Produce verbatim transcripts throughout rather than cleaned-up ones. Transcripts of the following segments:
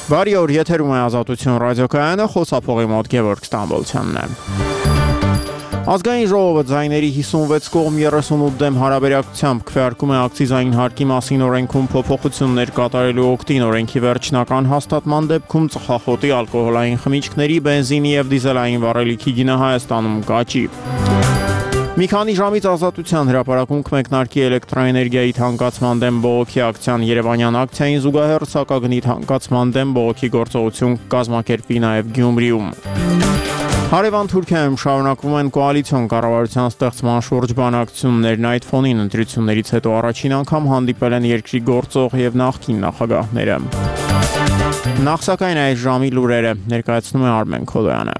Բարի օր, եթերում է Ազատություն ռադիոկայանը, խոսափողի մոտ Գևորգ Ստամբոլցյանն է։ Ազգային ժողովը ձայների հիսունվեց կողմ երեսունութ դեմ հարաբերակցությամբ քվեարկում է ակցիզային հարկի մասին օրենքում փոփոխություններ կատարելու օգտին օրենքի վերջնական հաստատման դեպքում ծխախոտի, ալկոհոլային խմիչքների, բենզինի եւ դիզելային վառելիքի գինը Հայաստանում կաճի։ Մի քանի ժամից Ազատության հրապարակում կմեկնարկի էլեկտրոէներգիայի թանկացման դեմ բողոքի ակցիան Երևանյան ակցիային զուգահեռ սակագնի թանկացման դեմ բողոքի գործողություն կազմակերպվի նաև Գյումրիում։ Հարևան Թուրքիայում շարունակվում են կոալիցիոն կառավարության ստեղծման շուրջ բանակցություններն, այդ ֆոնին ընտրություններից հետո առաջին անգամ հանդիպել են երկրի գործող եւ նախկին նախագահները։ Նախ սակայն այս ժամի լուրերը ներկայացնում է Արմեն Քոլոյանը։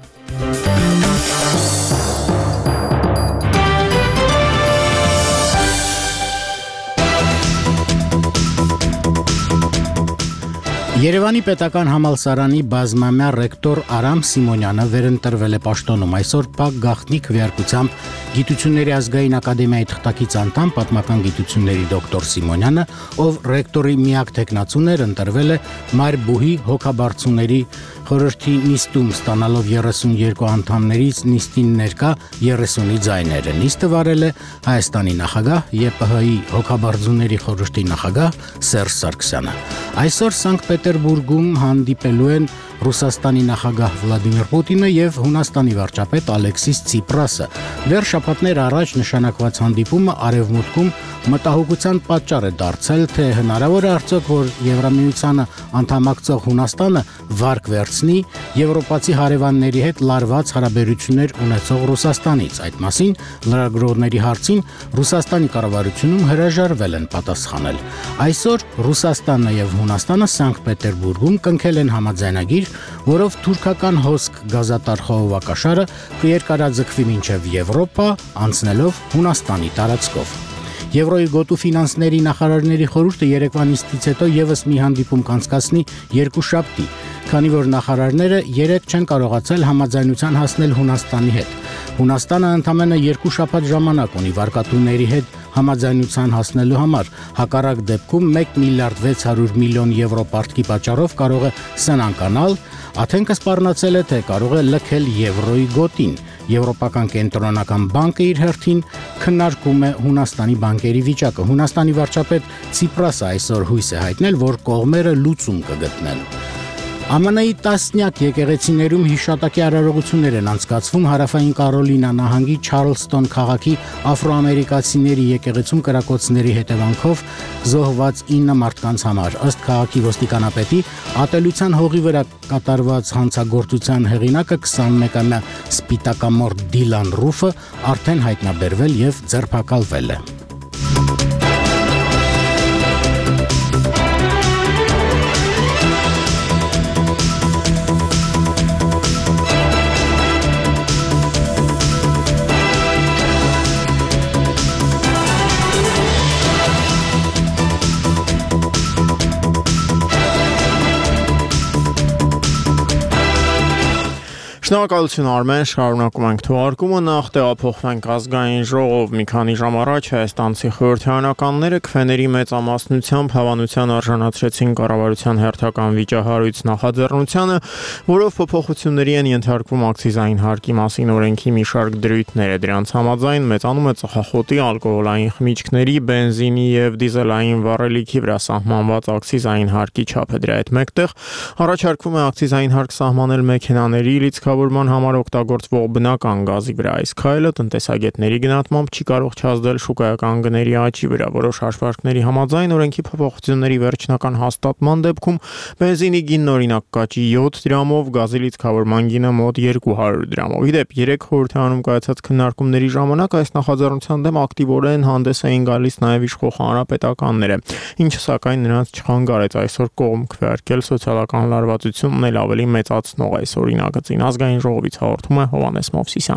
Երևանի պետական համալսարանի բազմամյա ռեկտոր Արամ Սիմոնյանը վերընտրվել է պաշտոնում։ Այսօր Փակ գաղտնի քվեարկությամբ Գիտությունների ազգային ակադեմիայի թղթակից անդամ պատմական գիտությունների դոկտոր Սիմոնյանը, ով ռեկտորի միակ թեկնածուն էր, ընտրվել է Մարբուհի հոգաբարձուների խորհրդի նիստում, ստանալով երեսունյոթ անդամներից նիստին ներկա երեսունի ձայները։ Նիստը վարել է Հայաստանի նախագահ ԵՊՀ-ի հոգաբարձուների խորհրդի նախագահ Սերժ Սարգսյանը։ Այսօր Սանկտ Պետերբուրգում հանդիպելու են Ռուսաստանի նախագահ Վլադիմիր Պուտինը եւ Հունաստանի վարչապետ Ալեքսիս Ցիպրասը։ Դեռ շաբաթներ առաջ նշանակված հանդիպումը Արևմուտքում մտահոգության պատճառ է դարձել, թե հնարավոր է արդյոք, որ Եվրամիությանը անդամակցող Հունաստանը վարկ վերցնի եվրոպացի հարևանների հետ լարված հարաբերություններ ունեցող Ռուսաստանից։ Այդ մասին լրագրողների հարցին Ռուսաստանի կառավարությունում հրաժարվել են պատասխանել։ Այսօր Ռուսաստանն եւ Հունաստանը Սանկտ Պետերբուրգում կնքել են համաձայնագիր, որով թուրքական հոսք գազատար խողովակաշարը կերկարաձգվի մինչև Եվրոպա, անցնելով Հունաստանի տարածքով։ Եվրոյի գոտու ֆինանսների նախարարների խորհուրդը երեկվա նիստից հետո եւս մի հանդիպում կանցկացնի երկուշաբթի, քանի որ նախարարները երեք չեն կարողացել համաձայնության հասնել Հունաստանի հետ։ Հունաստանը ընդամենը երկու շաբաթ ժամանակ ունի վարկատուների հետ համաձայնության հասնելու համար, հակառակ դեպքում մեկ միլիարդ վեց հարյուր միլիոն եվրո պարտքի պատճառով կարող է սնանկանալ, Աթենքը սպառնացել է, թե կարող է լքել եվրոյի գոտին։ Եվրոպական կենտրոնական բանկը իր հերթին քննարկում է Հունաստանի բանկերի վիճակը։ Հունաստանի վարչապետ Ցիպրասը այսօր հույս է հայտնել, որ կողմերը լուծում կգտնեն։ ԱՄՆ-ի տասնյակ եկեղեցիներում հիշատակի արարողություններ են անցկացվում Հարավային Կարոլինա նահանգի Չարլստոն քաղաքի աֆրոամերիկացիների եկեղեցում կրակոցների հետևանքով զոհված ինը մարդկանց համար։ Ըստ քաղաքի ոստիկանապետի, ատելության հողի վրա կատարված հանցագործության հեղինակը քսանմեկամյա սպիտակամորթ Դիլան Ռուֆը արդեն հայտնաբերվել եւ ձերբակալվել է։ Շնորհակալություն Արմեն, շարունակում ենք թողարկումը, նախ տեղափոխվենք ազգային ժողով։ Մի քանի ժամ առաջ հայաստանցի խորհրդարանականները քվեների մեծամասնությամբ հավանության արժանացրեցին կառավարության հերթական վիճահարույց նախաձեռնությանը, որով փոփոխությունների են ենթարկվում ակցիզային հարկի մասին օրենքի մի շարք դրույթները։ Դրանց համաձայն մեծանում է ծխախոտի, ալկոհոլային խմիչքների, բենզինի եւ դիզելային վառելիքի վրա սահմանված ակցիզային հարկի չափը։ Դրա հետ մեկտեղ առաջարկվում է ակցիզային հարկ սահմանել մեքենաների լիցքավորման համար օգտագործվող բնական գազի վրա։ Այս քայլը տնտեսագետների գնահատմամբ չի կարող չազդել շուկայական գների աճի վրա։ Որոշ հաշվարկների համաձայն օրենքի փոփոխությունների վերջնական հաստատման դեպքում բենզինի գինն օրինակ կաճի յոթ դրամով, գազի լիցքավորման գինը մոտ երկու հարյուր դրամով։ Իդեպ երեք խորհրդարանում կայացած քննարկումների ժամանակ այս նախաձեռնության դեմ ակտիվորեն հանդես էին գալիս նաև իշխող հանրապետականները, ինչը սակայն նրանց չխանգարեց այսօր կողմ քվեարկել սոցիալական լարվածությունն էլ ավելի մեծացնող այս օրինագծին։ Ազգային ժողովից հաղորդում է Հովհաննես Մովսիսյանը։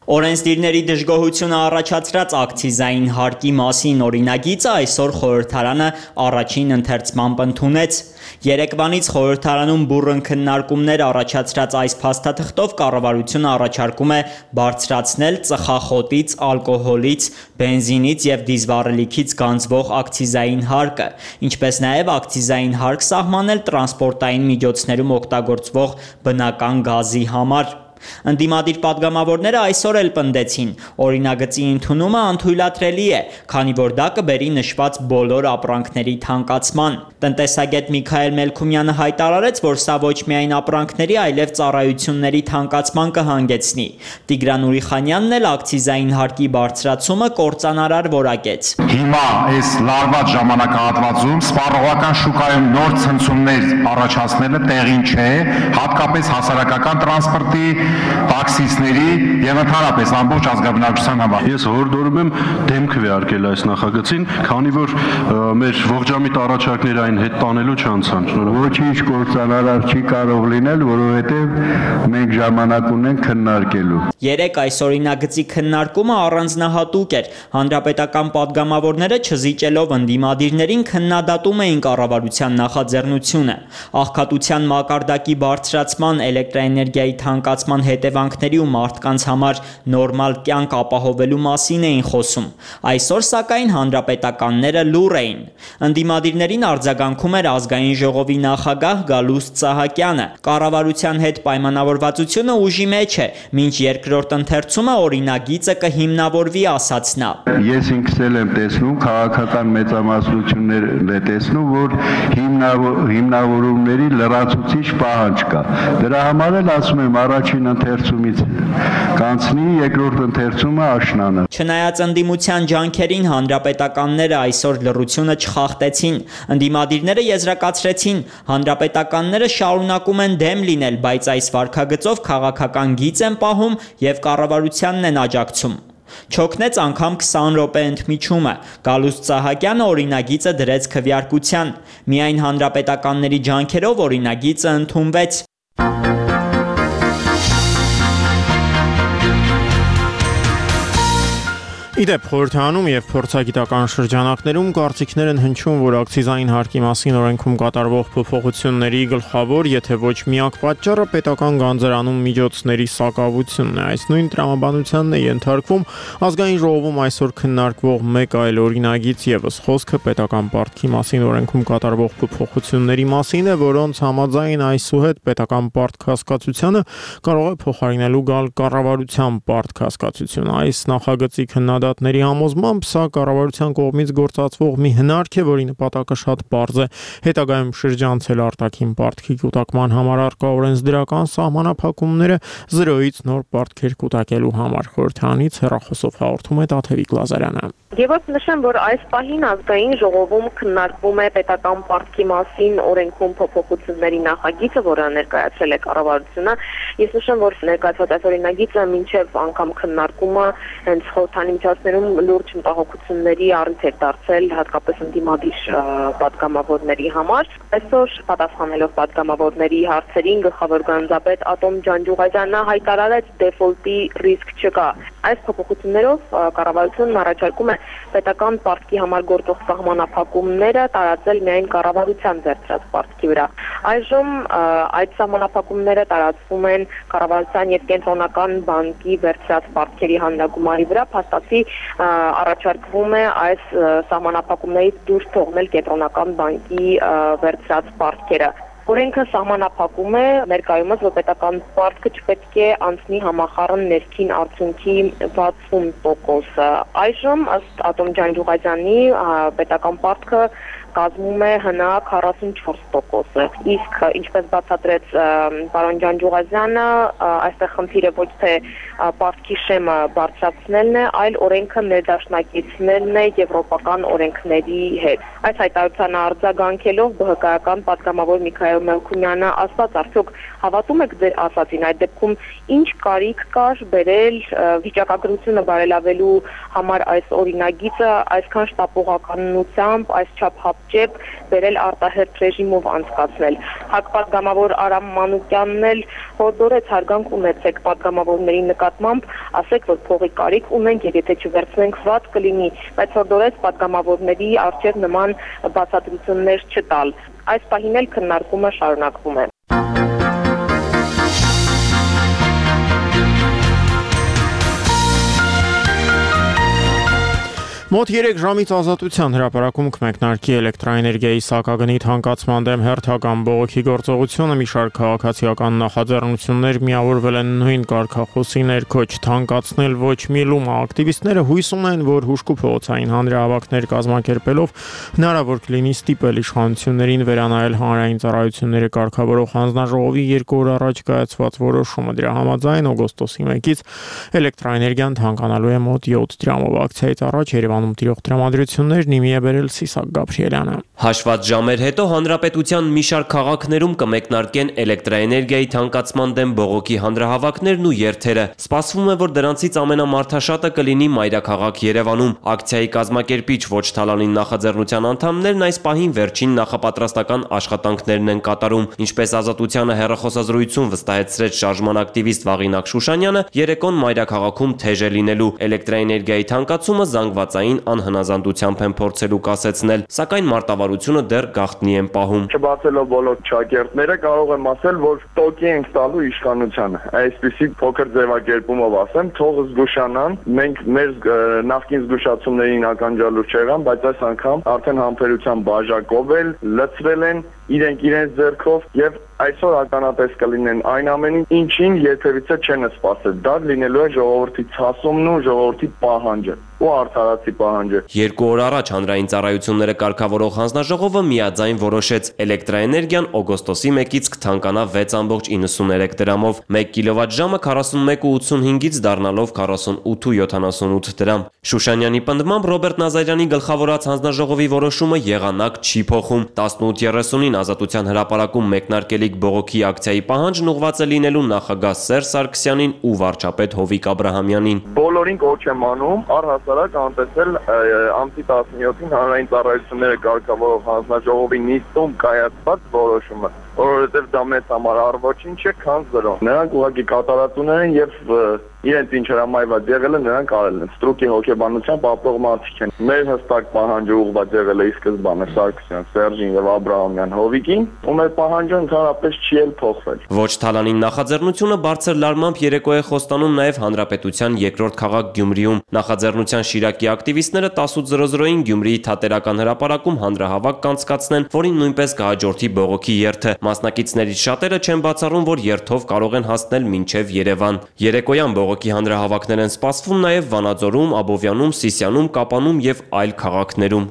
Օրենսդիրների դժգոհությունը առաջացրած ակցիզային հարկի մասին օրինագիծը այսօր խորհրդարանը առաջին ընթերցմամբ ընդունեց։ Երեկվանից խորհրդարանում բուռն քննարկումներ առաջացրած այս փաստաթղթով կառավարությունը առաջարկում է բարձրացնել ծխախոտից, ալկոհոլից, բենզինից և դիզվառելիքից գանձվող ակցիզային հարկը, ինչպես նաև ակցիզային հարկ սահմանել տրանսպորտային միջոցներում օգտագործվող բնական գազի համար։ Ընդդիմադիր պատգամավորները այսօր էլ պնդեցին, օրինագծի ընդունումը անթույլատրելի է, քանի որ դա կբերի նշված բոլոր ապրանքների թանկացման։ Տնտեսագետ Միքայել Մելքումյանը հայտարարեց, որ սա ոչ միայն ապրանքների, այլև ծառայությունների թանկացման կհանգեցնի։ Տիգրան Ուրիխանյանն էլ ակցիզային հարկի բարձրացումը կործանարար որակեց։ Հիմա այս լարված ժամանակահատվածում սպառողական շուկայում նոր ցնցումներ առաջացնելը տեղին չէ, հատկապես հասարակական տրանսպորտի, տաքսիստների եւ ընդհանրապես ամբողջ ազգաբնակչության համար։ Ես հորդորում եմ դեմ քվեարկել այս նախագծին, քանի որ մեր ողջամիտ առաջարկները այն հետ տանելու չանցան։ Ոչինչ կործանարար չի կարող լինել, որովհետեւ մենք ժամանակ ունենք քննարկելու։ Երեք այս օրինագծի քննարկումը առանձնահատուկ էր։ Հանրապետական պատգամավորները չզիջելով ընդդիմադիրներին քննադատում էին կառավարության նախաձեռնությունը։ Աղքատության մակարդակի բարձրացման, էլեկտրաէներգիայի թանկացման հետևանքների ու մարդկանց համար նորմալ կյանք ապահովելու մասին էին խոսում։ Այսօր սակայն հանրապետականները լուռ էին։ Ընդդիմադիրներին արձագանքում էր ազգային ժողովի նախագահ Գալուստ Սահակյանը։ Կառավարության հետ պայմանավորվածությունը ուժի մեջ է, մինչ երկրորդ ընթերցումը օրինագիծը կհիմնավորվի, ասաց նա։ Ես ինքս էլ եմ տեսնում, քաղաքական մեծամասնություններ է տեսնում, որ հիմնավորումների լրացուցիչ պահանջ կա։ Դրա համար էլ ասում եմ առաջին ընթերցումից կանցնի, երկրորդ ընթերցումը աշնանը։ Չնայած ընդդիմության ջանքերին հանրապետականները այսօր լռությունը չխախտեցին։ Ընդդիմադիրները եզրակացրեցին, հանրապետականները շարունակում են դեմ լինել, բայց այս վարքագծով քաղաքական գիծ են պահում եւ կառավարությանն են աջակցում։ Չօգնեց անգամ քսան րոպե ընդմիջումը։ Գալուստ Սահակյանը օրինագիծը դրեց քվեարկության։ Միայն հանրապետականների ջանքերով օրինագիծը ընդունվեց։ Իդեպ խորհրդարանում եւ փորձագիտական շրջանակներում կարծիքներ են հնչում, որ ակցիզային հարկի մասին օրենքում կատարվող փոփոխությունների գլխավոր, եթե ոչ միակ պատճառը պետական գանձարանում միջոցների սակավությունն է։ Այս նույն տրամաբանությանն է ենթարկվում ազգային ժողովում այսօր քննարկվող մեկ այլ օրինագիծ եւս խոսքը պետական պարտքի մասին օրենքում կատարվող փոփոխությունների մասին է, որոնց համաձայն այսուհետ պետական պարտք հասկացությունը կարող է փոխարինելու գալ կառավարության պարտք հասկացությունը։ Այս նախագծի քննադատները Ների համոզմամբ սա կառավարության կողմից գործածվող մի հնարք է, որի նպատակը շատ պարզ է՝ հետագայում շրջանցել արտաքին պարտքի կուտակման համար առկա օրենսդրական սահմանափակումները զրոյից նոր պարտքեր կուտակելու համար։ Խորհրդարանից հեռախոսով հաղորդում է Տաթևիկ Լազարյանը։ Եվս նշեմ, որ այս պահին ազգային ժողովում քննարկվում է պետական պարտքի մասին օրենքում փոփոխությունների նախագիծը, որը ներկայացրել է կառավարությունը։ Ես նշեմ, որ ներկայացված այս օրինագիծը մինչև անգամ քննարկումը հենց խորհրդանի միջոցներում լուրջ մտահոգությունների առիթ է դարձել, հատկապես ընդդիմադիր պատգամավորների համար։ Այսօր պատասխանելով պատգամավորների հարցերին գլխավոր գանձապետ Ատոմ Ջանջուղազյանը հայտարարեց դեֆոլտի ռիսկ չկա։ Այս փոփոխություններով կառավարությունն առաջարկում է պետական պարտքի համար գործող սահմանափակումները տարածել միայն կառավարության ձեռքրած պարտքի վրա։ Այժմ այդ սահմանափակումները տարածվում են կառավարության եւ կենտրոնական բանկի վերցրած պարտքերի հանրագումարի վրա, փաստացի առաջարկվում է այս սահմանափակումներից դուրս թողնել կենտրոնական բանկի վերցրած պարտքերը։ Օրենքը սահմանափակում է ներկայումս, որ պետական պարտքը չպետք է անցնի համախառն ներքին արդյունքի վաթսուն տոկոսը։ Այժմ ըստ Ատոմ Ջանջուղազյանի պետական պարտքը կազմում է հնա քառասունչորս տոկոսը։ Իսկ ինչպես բացատրեց պարոն Ջանջուղազյանը, այստեղ խնդիրը ոչ թե պարտքի շեմը բարձրացնելն է, այլ օրենքը ներդաշնակեցնելն է եվրոպական օրենքների հետ։ Այս հայտարարությանը արձագանքելով ԲՀԿ-ական պատգամավոր Միքայել Մելքումյանը ասաց, արդյոք հավատում եք ձեր ասածին, այդ դեպքում ինչ կարիք կար բերել վիճակագրությունը բարելավելու համար այս օրինագիծը այսքան շտապողականությամբ, այսչափ ճեպ բերել արտահերթ ռեժիմով անցկացնել։ Հակպատգամավոր Արամ Մանուկյանն էլ հորդորեց հարգանք ունեցեք պատգամավորների նկատմամբ, ասեք, որ փողի կարիք ունենք եւ եթե չվերցնենք վատ կլինի, բայց հորդորեց պատգամավորների առջև նման բացատրություններ չտալ։ Այս պահին էլ քննարկումը շարունակվում է։ Մոտ երեք ժամից Ազատության հրապարակում կմեկնարկի էլեկտրաէներգիայի սակագնի թանկացման դեմ հերթական բողոքի գործողությունը։ Մի շարք քաղաքացիական նախաձեռնություններ միավորվել են նույն կարգախոսի ներքո չթանկացնել ոչ մի լում։ Ակտիվիստները հույս ունեն, որ հուժկու փողոցային հանրահավաքներ կազմակերպելով հնարավոր կլինի ստիպել իշխանություններին վերանայել հանրային ծառայությունները կարգավորող հանձնաժողովի երկու օր առաջ կայացված որոշումը։ Դրա համաձայն օգոստոսի մեկից էլեկտրաէներգիան թանկանալու է մոտ յոթ դրամով։ Ակցիայից առաջ Երևանում տիրող տրամադրություններն իմի է բերել Սիսակ Գաբրիելյանը։ Հաշված ժամեր հետո հանրապետության մի շարք քաղաքներում կմեկնարկեն էլեկտրաէներգիայի թանկացման դեմ բողոքի հանրահավաքներն ու երթերը։ Սպասվում է, որ դրանցից ամենամարդաշատը կլինի մայրաքաղաք Երևանում։ Ակցիայի կազմակերպիչ ոչ թալանին նախաձեռնության անդամներն այս պահին վերջին նախապատրաստական աշխատանքներն են կատարում։ Ինչպես Ազատությանը հեռախոսազրույցում վստահեցրեց շարժման ակտիվիստ Վաղինակ Շուշանյանը, երեկոն մայրաքաղաքում թեժ է լինելու։ Էլեկտրաէներգիայի թանկացումը զանգվածային անհնազանդությամբ են փորձելու կասեցնել, սակայն մարտավարությունը դեռ գաղտնի են պահում։ Չբացելով բոլոր ճակերտները կարող եմ ասել, որ տոկի ենք տալու իշխանությանը։ Այսպիսի փոքր ձևակերպումով ասեմ, թող զգուշանան, մենք մեր նախկին զգուշացումներին ականջալուր չեղան, բայց այս անգամ արդեն համբերության բաժակով էլ լցրել են իրենք իրենց ձեռքով եւ այսօր ականատես կլինեն այն ամենին, ինչին երբևիցե չեն սպասել։ Դա լինելու է ժողովրդի ցասումն ու ժողովրդի պահանջը ու արդարացի պահանջը։ Երկու օր առաջ հանրային ծառայությունները կարգավորող հանձնաժողովը միաձայն որոշեց էլեկտրաէներգիան օգոստոսի մեկից կթանկանա վեց կόμma իննսուններեք դրամով, մեկ կիլովատժամը քառասունմեկ կόμma ութսունհինգից դառնալով քառասունութ կόμma յոթանասունութ դրամ։ Շուշանյանի պնդմամբ Ռոբերտ Նազարյանի գլխավորած հանձնաժողովի որոշումը եղանակ չի փոխում։ տասնութ երեսունին Ազատության հրապարակում մեկնարկելիք բողոքի ակցիայի պահանջն ուղղված է լինելու նախագահ Սերժ Սարգսյանին ու վարչապետ Հովիկ Աբրահամյանին։ Բոլորին կոչ եմ անում առհասարակ անտեսել ամսի տասնյոթին հանրային ծառայությունները կարգավորող հանձնաժողովի նիստում կայացված որոշումը, որովհետև դա մեծ համար առոչինչ է, քան զրո։ Նրանք ուղղակի կատարածուներ են եւ իրենց ինչ հրամայված եղել է նրանք արել են։ Ստրուկի հոգեբանությամբ ապրող մարդիկ են։ Մեր հստակ պահանջը ուղղված եղել է ի սկզբանե Սարգսյան, Սերժին եւ Աբրահամյան Հովիկին, ու մեր պահանջը ընդհանրապես չի էլ փոխվել։ Ոչ թալանին նախաձեռնությունը բարձր լարմամբ երեկո է խոստանում նաև հանրապետության երկրորդ քաղաք Գյումրիում։ Նախաձեռնության Շիրակի ակտիվիստները տասութ զրո զրոյին Գյումրիի թատերական հրապարակում հանրահավաք կանցկացնեն, որին նույնպես կհաջորդի բողոքի երթը։ Մասնակիցներից շատերը չեն բացառում, որ երթով կարող են հասնել մինչև Երևան։ Երեկոյան բողոքի հանրահավաքներ են սպասվում նաև Վանաձորում, Աբովյանում, Սիսիանում, Կապանում եւ այլ քաղաքներում։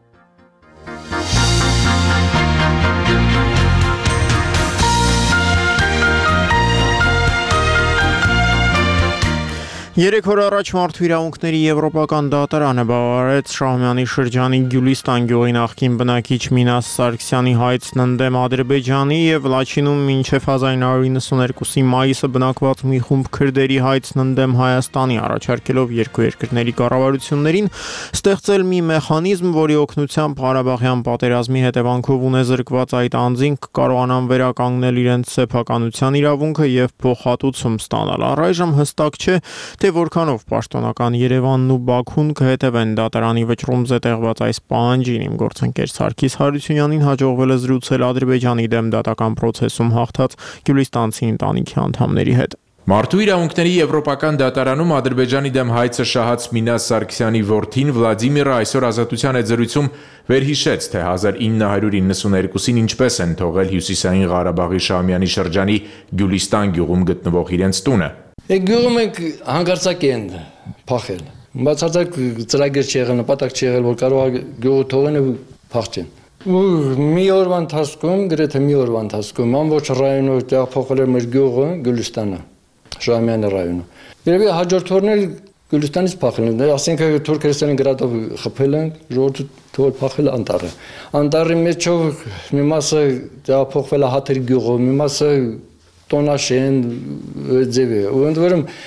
Երեք օր առաջ Մարդու իրավունքների եվրոպական դատարանը բավարարեց Շահումյանի շրջանի Գյուլիստան գյուղի նախկին բնակիչ Մինաս Սարգսյանի հայցն ընդդեմ Ադրբեջանի եւ Լաչինում մինչեւ հազար նույն հարյուր իննսուներկուսի մայիսը բնակված մի խումբ քրդերի հայցն ընդդեմ Հայաստանի, առաջարկելով երկու երկրների կառավարություններին ստեղծել մի մեխանիզմ, որի օգնությամբ Ղարաբաղյան պատերազմի հետևանքով ունեզրկված այդ անձինք կարողանան վերականգնել իրենց սեփականության իրավունքը եւ փոխհատուցում ստանալ։ Առայժմ հստակ չէ, թե որքանով պաշտոնական Երևանն ու Բաքուն կհետևեն դատարանի վճռում զետեղված այս պահանջին։ Իմ գործընկեր Սարգիս Հարությունյանին հաջողվել է զրուցել Ադրբեջանի դեմ դատական process-ում հաղթած գյուլիստանցի ընտանիքի անդամների հետ։ Մարդու իրավունքների եվրոպական դատարանում Ադրբեջանի դեմ հայցը շահած Մինաս Սարգսյանի որդին Վլադիմիրը այսօր Ազատության հետ զրույցում վերհիշեց, թե հազար ինը հարյուր իննսուներկուսին ինչպես են թողել Հյուսիսային Ղարաբաղի Շահումյանի շրջանի Գյուլիստան գյուղում գտնվող իրենց տունը։ Գյուղում ենք հանգարցակ են փախել։ Բացարձակ ծրագիր չի եղել, նպատակ չի եղել, որ կարող է գյուղը թողեն ու փախչեն։ Ու մի օրվա ընթացքում, գրեթե մի օրվա ընթացքում ամբողջ ռայոնը տեղափոխել էր մեր գյուղը Գյուլիստանը, Շահումյանի ռայոնը։ Երևի հաջորդ օրն էլ Գյուլիստանից փախել են, ասենք թուրք-քրիստոնյա գրադով խփել են, ժողովուրդը թողել փախել անտառը։ Անտառի մեջով մի մասը տեղափոխվել է Հաթերի գյուղը, մի մասը Տոնաշեն ձևը։ Ու ընդ որում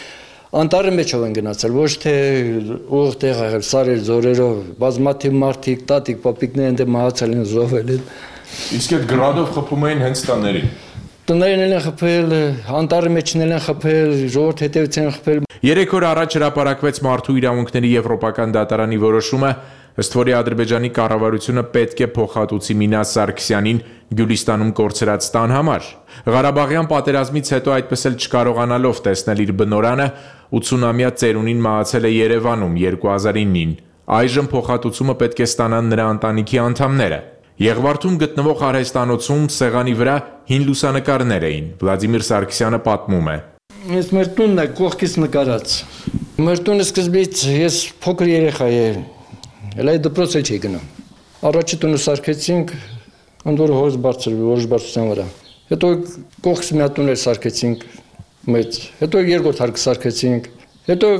Անտառի մեջով են գնացել, ոչ թե ուղիղ տեղ եղել, սարեր, զորերով, բազմաթիվ մարդիկ, տատիկ, պապիկներ են դե մահացել են, զոհվել են։ Իսկ այդ գրադով խփում էին հենց տաներին։ Տներն են խփել, անտառի մեջն են խփել, ժողովրդ հետևից են խփել։ Երեք օր առաջ հրապարակվեց Մարդու իրավունքների եվրոպական դատարանի որոշումը, ըստ որի Ադրբեջանի կառավարությունը պետք է փոխհատուցի Մինաս Սարգսյանին Գյուլիստանում կորցրած տան համար։ Ղարաբաղյան պատերազմից հետո այդպես էլ չկարողանալով տեսնել իր բնորանը, ութսունամյա ծերունին մահացել է Երևանում երկու հազար իննին։ Այժմ փոխհատուցումը պետք է ստանան նրա ընտանիքի անդամները։ Եղվարդում գտնվող արհեստանոցում սեղանի վրա հին լուսանկարներ էին։ Վլադիմիր Սարգսյանը պատմում է. Ես մեր տունն է կողքից նկարած։ Մեր տունը սկզբից ես փոքր երեխա եմ։ Էլ այդ դպրոց չի գնում։ Առաջի տունը սարքեցինք, ընդորը հորս բարձր, որոշ բարձրության վրա։ Հետո կողքից մի հատ տուն սարքեցինք մեծ։ Հետո երկրորդ հարկը սարքեցինք։ Հետո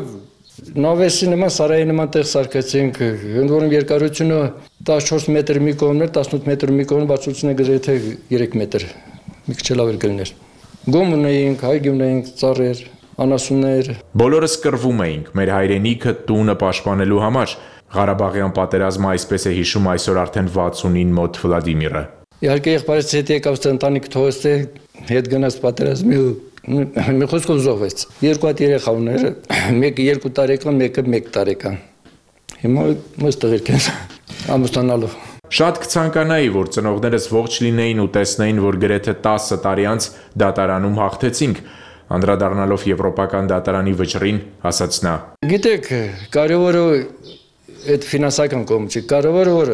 նավեսի նման սարայի նման տեղ սարքեցինք, ընդ որում երկարությունը տասնչորս մետր մի կողմներ, տասնութ մետր մի կողմ, բարձրությունը գրեթե երեք մետր։ Մի քիչ էլ ավելի կլիներ։ Գոմ ունեինք, հայգի ունեինք, ծառեր, անասուններ։ Բոլորս կռվում էինք մեր հայրենիքը տունը պաշտպանելու համար։ Ղարաբաղյան պատերազմը այսպես է հիշում այսօր արդեն վաթսունին մոտ Վլադիմիրը։ Իհարկե եղբայրս հետ եկավ ընտանիք թողեց, հետ գնաց պատերազմի մի խոսքով զոհվեց։ Երկու հատ երեխա ուներ, մեկը երկու տարեկան, մեկը մեկ տարեկան։ Հիմա մեծ տղերք են ամուսնանալու։ Շատ կցանկանայի, որ ծնողներս ողջ լինեին ու տեսնեին, որ գրեթե տասը տարի անց դատարանում հաղթեցինք, անդրադառնալով եվրոպական դատարանի վճռին, ասաց նա. Գիտեք, կարևորը այդ ֆինանսական կողմը չի, կարևորը որ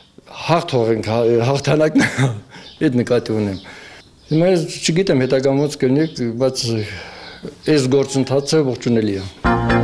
հաղթ թողենք, հաղթանակն այդ նկատի ունեմ։ Հիմա ես չգիտեմ հետագա ոնց կլինի, բայց այս գործընթացը ողջունելի է։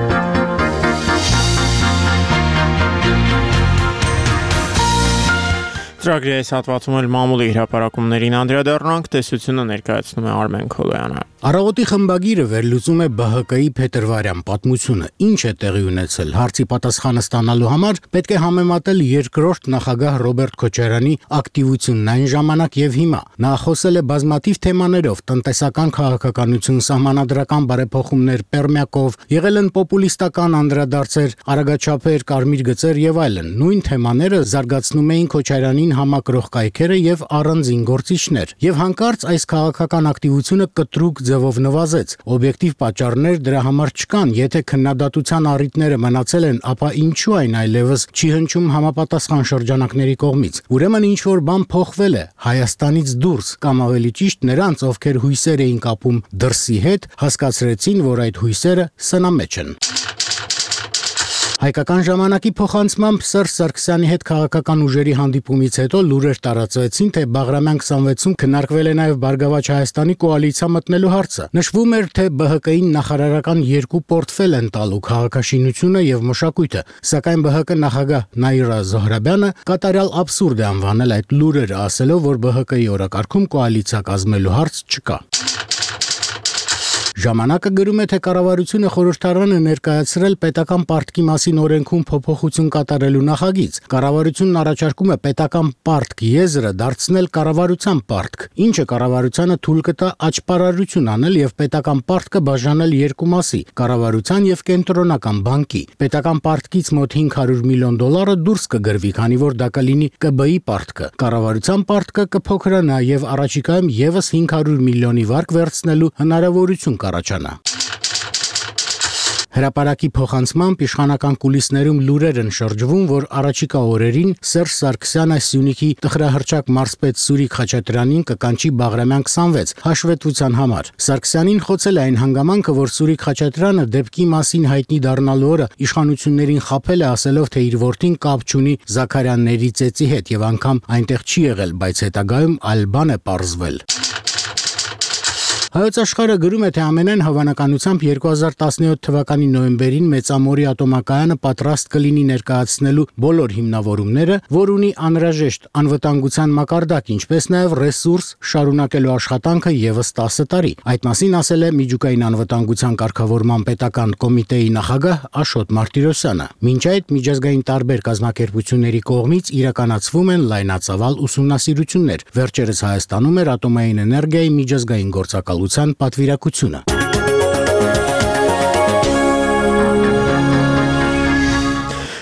Ծրագրի այս հատվածում էլ մամուլի հրապարակումներին անդրադառնանք, տեսությունը ներկայացնում է Արմեն Քոլոյանը։ Առավոտի խմբագիրը վերլուծում է Բ Հ Կ-ի փետրվարյան պատմությունը։ Ինչ է տեղի ունեցել։ Հարցի պատասխանը ստանալու համար պետք է համեմատել երկրորդ նախագահ Ռոբերտ Քոչարյանի ակտիվությունն այն ժամանակ եւ հիմա։ Նա խոսել է բազմաթիվ թեմաներով՝ տնտեսական քաղաքականություն, սահմանադրական բարեփոխումներ, Պերմյակով, եղել են պոպուլիստական անդրադարձեր, արագաչափեր, կարմիր գծեր եւ այլն։ Նույն թեմաները զարգացնում էին Քոչարյանին համակրող կայքերը եւ առանձին գործիչներ։ Եվ հանկարծ այս քաղաքական ակտիվությունը կտրուկ ձևով նվազեց։ Օբյեկտիվ պատճառներ դրա համար չկան, եթե քննադատության առիթները մնացել են, ապա ինչու այն այլևս չի հնչում համապատասխան շրջանակների կողմից։ Ուրեմն ինչ որ բան փոխվել է Հայաստանից դուրս, կամ ավելի ճիշտ նրանց, ովքեր հույսեր էին կապում դրսի հետ, հասկացրեցին, որ այդ հույսերը սնամեջ են։ Հայկական ժամանակի փոխանցմամբ Սերժ Սարգսյանի հետ քաղաքական ուժերի հանդիպումից հետո լուրեր տարածվեցին, թե Բաղրամյան քսանվեցում քննարկվել է նաև Բարգավաճ Հայաստանի կոալիցիա մտնելու հարցը։ Նշվում էր, թե Բ Հ Կ-ին նախարարական երկու պորտֆել են տալու՝ քաղաքաշինությունը եւ մշակույթը, սակայն Բ Հ Կ նախագահ Նաիրա Զոհրաբյանը կատարյալ աբսուրդ է անվանել այդ լուրերը, ասելով, որ Բ Հ Կ-ի օրակարգում կոալիցիա կազմելու հարց չկա։ Ժամանակը գրում է, թե կառավարությունը խորհրդարանը ներկայացրել պետական պարտքի մասին օրենքում փոփոխություն կատարելու նախագիծ։ Կառավարությունն առաջարկում է պետական պարտք եզրը դարձնել կառավարության պարտք, ինչը կառավարությանը թույլ կտա աճպարարություն անել եւ պետական պարտքը բաժանել երկու մասի՝ կառավարության եւ կենտրոնական բանկի։ Պետական պարտքից մոտ հինգ հարյուր միլիոն դոլարը դուրս կգրվի, քանի որ դա կլինի Կ B-ի պարտքը։ Կառավարության պարտքը կփոքրանա եւ առաջիկայում եւս հինգ հարյուր միլիոնի վարկ վերցնելու հնարավորություն առաջանա։ Հրապարակի փոխանցմամբ իշխանական կուլիսներում լուրեր են շրջվում, որ առաջիկա օրերին Սերժ Սարգսյանը Սյունիքի տխրահռչակ մարզպետ Սուրիկ Խաչատրյանին կկանչի Բաղրամյան քսանվեց հաշվետվության համար։ Սարգսյանին խոցել է այն հանգամանքը, որ Սուրիկ Խաչատրյանը դեպքի մասին հայտնի դառնալու օրը իշխանություններին խաբել է, ասելով, թե իր որդին կապ չունի Զաքարյանների ծեծի հետ եւ անգամ այնտեղ չի եղել, բայց հետագայում այլ բան է պարզվել։ Հայոց աշխարհը գրում է, թե ամենայն հավանականությամբ երկու հազար տասնյոթ թվականի նոյեմբերին Մեծամորի ատոմակայանը պատրաստ կլինի ներկայացնելու բոլոր հիմնավորումները, որ ունի անհրաժեշտ անվտանգության մակարդակ, ինչպես նաև ռեսուրս շարունակելու աշխատանքը եւս տասը տարի։ Այդ մասին ասել է Միջուկային անվտանգության կարգավորման պետական կոմիտեի նախագահ Աշոտ Մարտիրոսյանը։ Մինչ այդ միջազգային տարբեր կազմակերպությունների կողմից իրականացվում են լայնածավալ ուսումնասիրություններ։ Վերջերս Հայաստանում էր ատոմային էներգիայի միջազգային գործակալ պատվիրակությունը։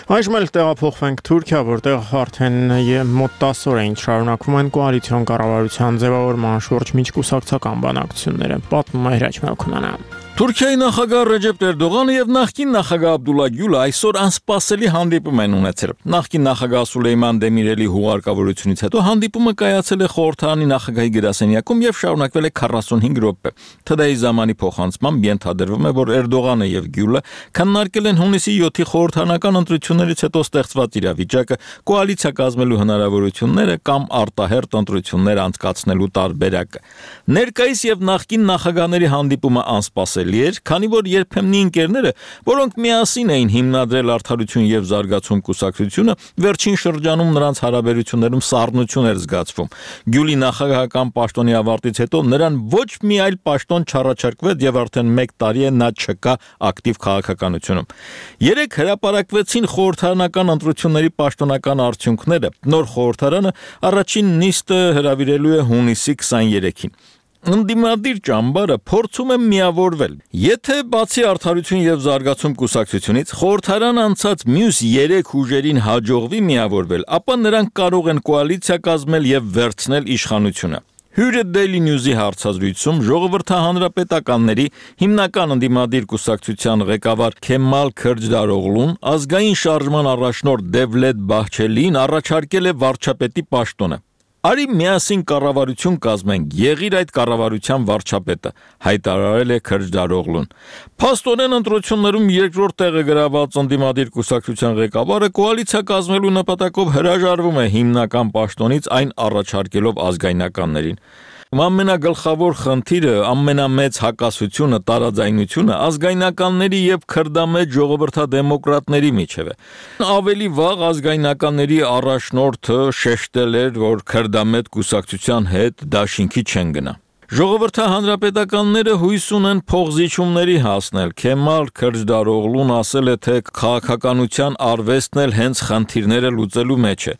Այժմ էլ տեղափոխվենք Թուրքիա, որտեղ արդեն մոտ տասը օր էին շարունակվում են կոալիցիոն կառավարության ձևավորման շուրջ միջկուսակցական բանակցությունները։ Պատմում է Հրաչ Մելքոնյանը։ Թուրքիայի նախագահ Ռեջեփ Էրդողանը եւ նախկին նախագահ Աբդուլլա Գյուլը այսօր անսպասելի հանդիպում են ունեցել։ Նախկին նախագահ Սուլեյման Դեմիրելի հուղարկավորությունից հետո հանդիպումը կայացել է խորհրդարանի նախագահի գրասենյակում եւ շարունակվել է քառասունհինգ րոպե։ ԹԴ-ի ժամանի փոխանցմամբ ենթադրվում է, որ Էրդողանը եւ Գյուլը քննարկել են հունիսի յոթի խորհրդարանական ընտրություններից հետո ստեղծված իրավիճակը, կոալիցիա կազմելու հնարավորությունները կամ արտահերթ ընտրություններ անցկացնելու տարբերակը։ Ներկայիս եւ նախկին նախագահների հանդիպումը անսպասելի էր, քանի որ երբեմնի ընկերները, որոնք միասին էին հիմնադրել Արդարություն եւ Զարգացում կուսակցությունը, վերջին շրջանում նրանց հարաբերություններում սառնություն էր զգացվում։ Գյուլի նախագահական պաշտոնի ավարտից հետո նրան ոչ մի այլ պաշտոն չառաջարկվեց եւ արդեն մեկ տարի է նա չկա ակտիվ քաղաքականությունում։ Երեք հրապարակվեցին խորհրդարանական ընտրությունների պաշտոնական արդյունքները։ Նոր խորհրդարանը առաջին նիստը հրավիրելու է հունիսի քսաներեքին։ Ընդդիմադիր ճամբարը փորձում է միավորվել։ Եթե բացի Արդարություն եւ Զարգացում կուսակցությունից խորհրդարան անցած մյուս երեք ուժերին հաջողվի միավորվել, ապա նրանք կարող են կոալիցիա կազմել եւ վերցնել իշխանությունը։ Հյուրը Daily News-ի հարցազրույցում ժողովրդահանրապետականների հիմնական ընդդիմադիր կուսակցության ղեկավար Քեմալ Քրջդարօղլուն ազգային շարժման առաջնորդ Դևլետ Բահչելին առաջարկել է վարչապետի պաշտոնը։ Արի միասին կառավարություն կազմենք, եղիր այդ կառավարության վարչապետը, հայտարարել է Քրջդարօղլուն։ Փաստորեն ընտրություններում երկրորդ տեղը գրաված ընդդիմադիր կուսակցության ղեկավարը կոալիցիա կազմելու նպատակով հրաժարվում է հիմնական պաշտոնից, այն առաջարկելով ազգայնականներին։ Ամենագլխավոր խնդիրը, ամենամեծ հակասությունը, տարաձայնությունը ազգայնականների եւ քրդամետ ժողովրդադեմոկրատների միջև է։ Ավելի վաղ ազգայնականների առաջնորդը շեշտել էր, որ քրդամետ կուսակցության հետ դաշինքի չեն գնա։ Ժողովրդահանրապետականները հույս ունեն փողզիջումների հասնել։ Քեմալ Քրջդարօղլուն ասել է, թե քաղաքականության արվեստն էլ հենց խնդիրները լուծելու մեջ է։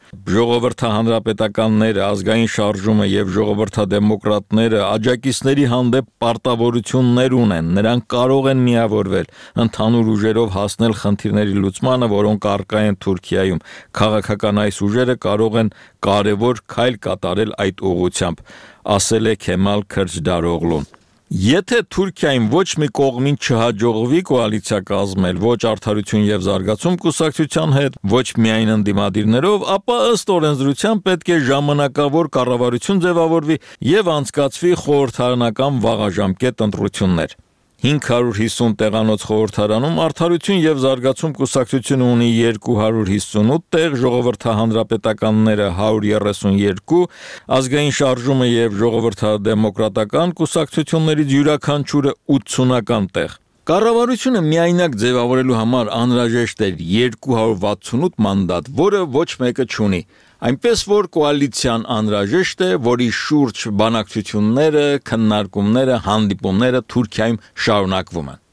Ժողովրդահանրապետականները, ազգային շարժումը եւ ժողովրդադեմոկրատները աջակիցների հանդեպ պարտավորություններ ունեն։ Նրանք կարող են միավորվել, ընդհանուր ուժերով հասնել խնդիրների լուծմանը, որոնք առկա են Թուրքիայում։ Քաղաքական այս ուժերը կարող են կարևոր քայլ կատարել այդ ուղղությամբ, ասել է Քեմալ Քրջդարօղլուն։ Եթե Թուրքիային ոչ մի կողմին չհաջողվի կոալիցիա կազմել, ոչ Արդարություն եւ Զարգացում կուսակցության հետ, ոչ միայն ընդդիմադիրներով, ապա ըստ օրենսդրության պետք է ժամանակավոր կառավարություն ձևավորվի եւ անցկացվի խորհրդարանական վաղաժամկետ ընտրություններ։ հինգ հարյուր հիսուն տեղանոց խորհրդարանում Արդարություն եւ Զարգացում կուսակցությունը ունի երկու հարյուր հիսունութ տեղ, ժողովրդահանրապետականները հարյուր երեսուն երկու, ազգային շարժումը եւ ժողովրդադեմոկրատական կուսակցություններից յուրաքանչյուրը ութսունական տեղ։ Կառավարությունը միայնակ ձևավորելու համար անհրաժեշտ էր երկու հարյուր վաթսունութ մանդատ, որը ոչ մեկը չունի։ Այնպես որ կոալիցիան անհրաժեշտ է, որի շուրջ բանակցությունները, քննարկումները, հանդիպումները Թուրքիայում շարունակվում են։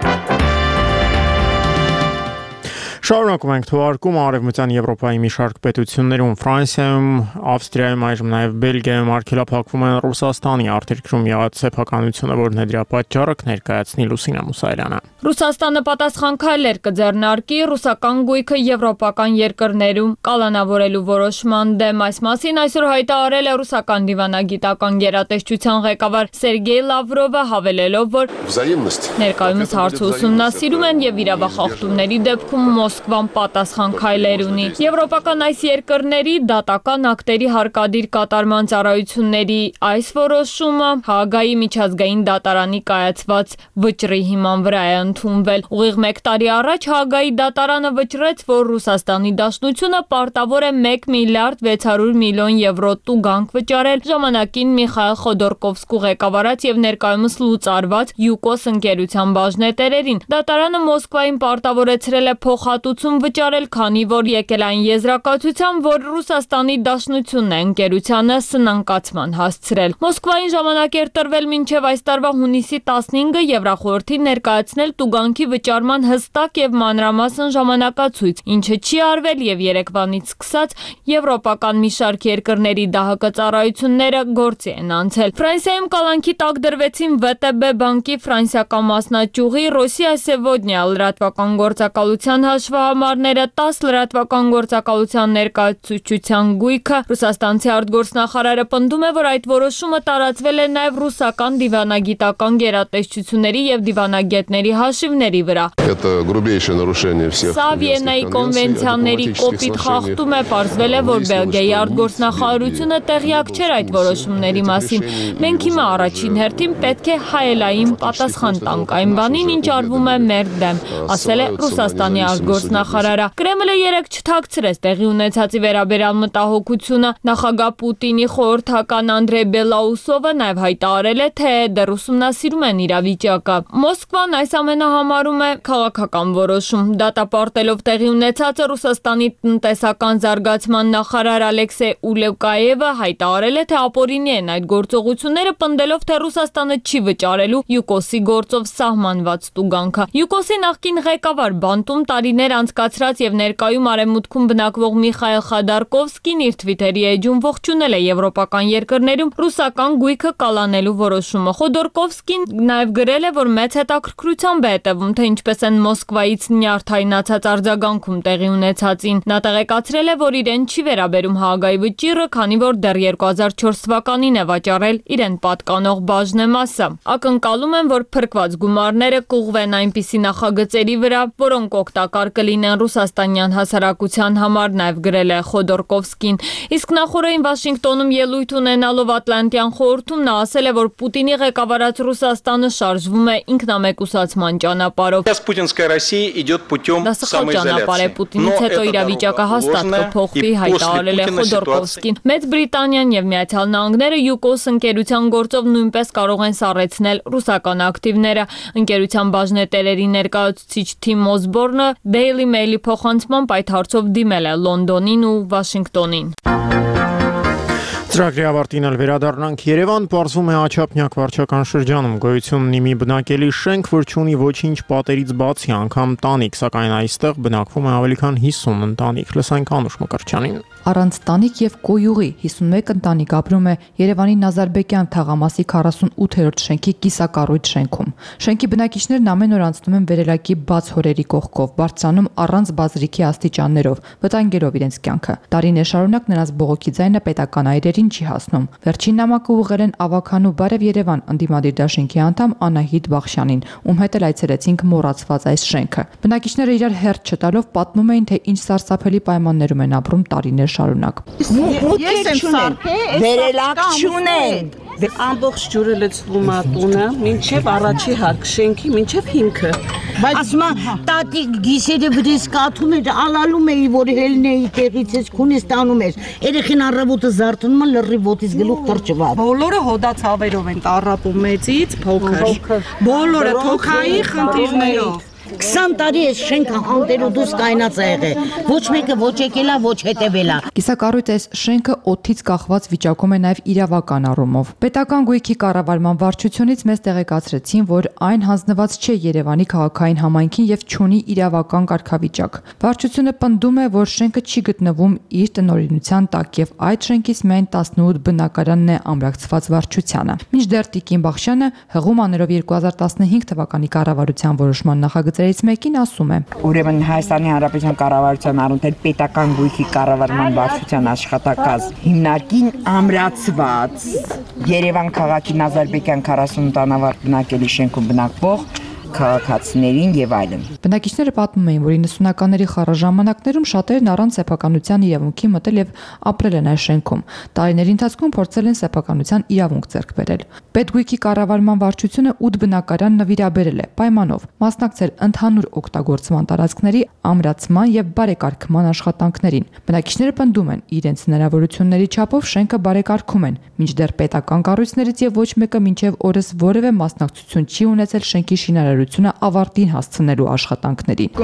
Շարունակում ենք թողարկումը Արևմտյան Եվրոպայի մի շարք պետություններում, Ֆրանսիայում, Ավստրիայում, այժմ նաև Բելգիայում արգելափակվում են Ռուսաստանի արտերկրում եղած սեփականությունը, որն է դրա պատճառը, կներկայացնի Լուսինա Մուսայելյանը։ Ռուսաստանը պատասխան քայլեր կձեռնարկի ռուսական գույքը եվրոպական երկրներում կալանավորելու որոշման դեմ։ Այս մասին այսօր հայտարարել է ռուսական դիվանագիտական գերատեսչության ղեկավար Սերգեյ Լավրովը, հավելելով, որ ներկայումս հարցը ուսումնասիրում են եւ իրավախախտումների դեպքում Մոսկվան պատասխան քայլեր ունի։ Եվրոպական այս երկրների դատական ակտերի հարկադիր կատարման ծառայությունների այս որոշումը Հաագայի միջազգային դատարանի կայացված վճռի հիման վրա է ընդունվել։ Ուղիղ մեկ տարի առաջ Հաագայի դատարանը վճռեց, որ Ռուսաստանի Դաշնությունը պարտավոր է մեկ միլիարդ վեց հարյուր միլիոն եվրո տուգանք վճարել ժամանակին Միխայել Խոդորկովսկու ղեկավարած եւ ներկայումս լուծարված Յուկոս ընկերության բաժնետերերին։ Դատարանը Մոսկվային պարտավորեցրել է փոխհատուցում վճարել, քանի որ եկել այն եզրակացության, որ Ռուսաստանի Դաշնությունն է ընկերությանը սնանկացման հասցրել։ Մոսկվային ժամանակ էր տրվել մինչև այս տարվա հունիսի տասնհինգը Եվրախորհրդին ներկայացնել տուգանքի վճարման հստակ եւ մանրամասն ժամանակացույց, ինչը չի արվել եւ երեկվանից սկսած եվրոպական մի շարք երկրների ԴՀԿ ծառայությունները գործի են անցել։ Ֆրանսիայում կալանքի տակ դրվեցին ՎՏԲ բանկի ֆրանսիական մասնաճյուղի Ռոսիա Սևոդնիա լրատվական գործակալության հաշվով թվահամարները, տաս լրատվական գործակալության ներկայացուցչության գույքը։ Ռուսաստանցի արտգործնախարարը պնդում է, որ այդ որոշումը տարածվել է նաև ռուսական դիվանագիտական գերատեսչությունների եւ դիվանագետների հաշիվների վրա։ Սա Վիեննայի կոնվենցիաների կոպիտ խախտում է, պարզվել է, որ Բելգիայի արտգործնախարարությունը տեղյակ չէր այդ որոշումների մասին։ Մենք հիմա առաջին հերթին պետք է հայելային պատասխան տանք այն բանին, ինչ արվում է մեր դեմ, ասել է Ռուսաստանի արտգործնախարարը։ Կրեմլը երեկ չթաքցրեց տեղի ունեցածի վերաբերյալ մտահոգությունը։ Նախագահ Պուտինի խորհրդական Անդրեյ Բելաուսովը նաև հայտարարել է, թե դեռ ուսումնասիրում են իրավիճակը։ Մոսկվան այս ամենը համարում է քաղաքական որոշում։ Դատապարտելով տեղի ունեցածը Ռուսաստանի տնտեսական զարգացման նախարար Ալեքսեյ Ուլեկաևը հայտարարել է, թե ապօրինի են այդ գործողությունները, պնդելով, թե Ռուսաստանը չի վճարելու ՅՈՒԿՕՍ-ի գործով սահմանված տուգանքը։ ՅՈՒԿՕՍ-ի նախկին ղեկավար Բանտում տարիներ անցկացրած եւ ներկայում արևմուտքում բնակվող Միխայել Խադարկովսկին իր Թվիթերի էջում ողջունել է եվրոպական երկրներում ռուսական գույքը կալանելու որոշումը։ Խոդորկովսկին նաև գրել է, որ մեծ հետաքրքրությամբ է հետևում, թե ինչպես են Մոսկվայից նյարդայնացած արձագանքում տեղի ունեցածին։ Նա տեղեկացրել է, որ իրեն չի վերաբերում Հաագայի վճիռը, քանի որ դեռ երկու հազար չորս թվականին է վաճառել իրեն պատկանող բաժնեմասը։ Ակնկալում են, որ փրկված գումարները կուղղվեն այնպիսի նախագծերի վրա, որոնք օգտակար կլինեն ռուսաստանյան հասարակության համար, նաև գրել է Խոդորկովսկին։ Իսկ նախորդին Վաշինգտոնում ելույթ ունենալով Ատլանտյան խորհրդում նա ասել է, որ Պուտինի ղեկավարած Ռուսաստանը շարժվում է ինքնամեկուսացման ճանապարհով։ Դա սխալ ճանապարհ է, Պուտինից հետո իրավիճակը հաստատ կփոխվի, հայտարարել է Խոդորկովսկին։ Մեծ Բրիտանիան եւ Միացյալ Նահանգները ՅՈՒԿՕՍ ընկերության գործով նույնպես կարող են սառեցնել ռուսական ակտիվները։ Ընկերության բաժնետերերի ներկայացուցիչ Թիմ Օսբորնը Daily Mail-ի փոխանցմամբ այդ հարցով դիմել է Լոնդոնին ու Վաշինգտոնին։ Ծրագրի ավարտին էլ վերադառնանք Երևան, պարզվում է Աչափնյակ վարչական շրջանում գոյություն ունի մի բնակելի շենք, որ չունի ոչինչ պատերից բացի, անգամ տանիք, սակայն այստեղ բնակվում է ավելի քան հիսուն ընտանիք։ Լսենք Անուշ Մկրտչյանին։ Առանց տանիք եւ կոյուղի հիսունմեկ ընտանիք ապրում է Երևանի Նազարբեկյան թաղամասի քառասունութերորդ շենքի կիսակառույց շենքում։ Շենքի բնակիչներն ամեն օր անցնում են վերելակի բաց հորերի կողքով, բարձրանում առանց բազրիքի աստիճաններով, վտանգելով իրենց կյանքը։ Տարիներ շարունակ նրանց բողոքի ձայնը պետական այրերին չի հասնում։ Վերջին նամակը ուղղել են Ավագանու Բարև Երևան ընդդիմադիր դաշինքի անդամ Անահիտ Բախշյանին, ում հետ էլ այցելեցինք մոռացված այս շենքը։ Բնակիչները իրար հերթ չտալով պատմում էին, թե ինչ սարսափելի պայմաններում են ապրում տարիներ շարունակ։ Ես եմ սարքել, վերելակ չունեն։ Ամբողջ ջուրը լցվում է տունը, մինչև առաջի հարկ շենքի, մինչև հիմքը։ Բայց ասма տատիկ գիսերը վրես կաթում էր, ալալում էի, որ հելնեի տեղից ես քունես տանում էր։ Երեխին առավոտը զարթնում է լրի ոտից գլուխ կրճված։ Բոլորը հոդացավերով են տառապում մեծից փոքր։ Բոլորը թոքայի խնդիրներով։ քսան տարի է շենքը հանդերու դուս կայնած է եղել։ Ոչ մեկը ոչ եկելա, ոչ հետևելա։ Կիսակառույց այս շենքը օդից կախված վիճակում է նաև իրավական առումով։ Պետական գույքի կառավարման վարչությունից մեզ տեղեկացրեցին, որ այն հանձնված չէ Երևանի քաղաքային համայնքին եւ չունի իրավական կարգավիճակ։ Վարչությունը պնդում է, որ շենքը չի գտնվում իր տնօրինության տակ եւ այդ շենքից միայն տասնութ բնակարանն է ամրացված վարչությանը։ Մինչդեռ Տիկին Բախշյանը հղում աներով երկու հազար տասնհինգ թվականի կառավարության որոշման նախագծերից մեկին ասում է. Ուրեմն Հայաստանի Հանրապետության կառավարության առընթեր պետական գույքի կառավարման վարչության աշխատակազմ հիմնարկին ամրացված Երևան քաղաքի Նազարբեկյան քառասունութ անավարտ բնակելի շենքում բնակվող քաղաքացիներին եւ այլն։ Բնակիչները պատմում էին, որ իննսունականների խառաժամանակներում շատերն առանց սեփականության իրավունքի մտել եւ ապրել են այս շենքում։ Տարիների ընթացքում փորձել են սեփականության իրավունք ձեռք բերել։ Պետգույքի կառավարման վարչությունը ութ բնակարան նվիրաբերել է պայմանով մասնակցել ընդհանուր օգտագործման տարածքների ամրացման եւ բարեկարգման աշխատանքներին։ Բնակիչները պնդում են, իրենց հնարավորությունների չափով շենքը բարեկարգում են, մինչդեռ պետական կառույցներից եւ ոչ մեկը մինչեւ օրս որևէ մասնակցություն չի ունեցել շենքի շինարարությունը ավարտին հասցնելու աշխատանքներին։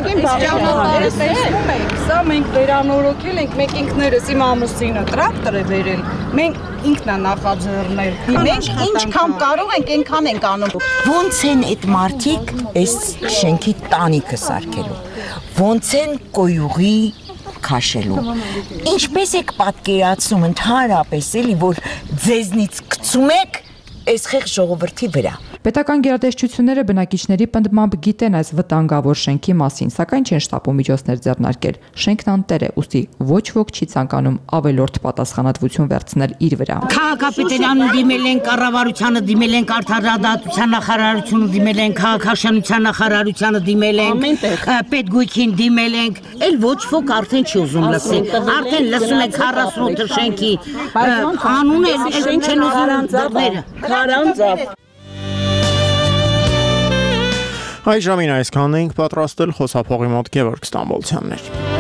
Սա մենք վերանորոգել ենք, մենք ինքներս իմ ամուսինը տրակտոր է վերել, մենք ինքն է նախաձեռնել։ Մենք ինչքան կարող ենք, այնքան ենք անում։ Ոնց են այդ մարդիկ այս շենքի տանիքը սարքելու։ Ոնց են կոյուղի քաշելու։ Ինչպես եք պատկերացնում ընդհանրապես էլի, որ ձեզնից գցում եք այս խեղ ժողովրդի վրա։ Պետական գերատեսչությունները բնակիչների պնդմամբ գիտեն այս վտանգավոր շենքի մասին, սակայն չեն շտապում միջոցներ ձեռնարկել։ Շենքն անտեր է, ուստի ոչ ոք չի ցանկանում ավելորդ պատասխանատվություն վերցնել իր վրա։ Քաղաքապետարանը դիմել են, կառավարությանը դիմել են, արդարադատության նախարարությունը դիմել են, քաղաքաշինության նախարարությանը դիմել են, պետգույքին դիմել ենք, էլ ոչ ոք արդեն չի ուզում լսել։ Արդեն լսում եք քառասունութ շենքի անունը, էլ չեն ուզում դռները։ Քարանձավ։ Այժմին այսքանն էինք պատրաստել, խոսափողի մոտ Գևորգ Ստամբոլցյանն էր։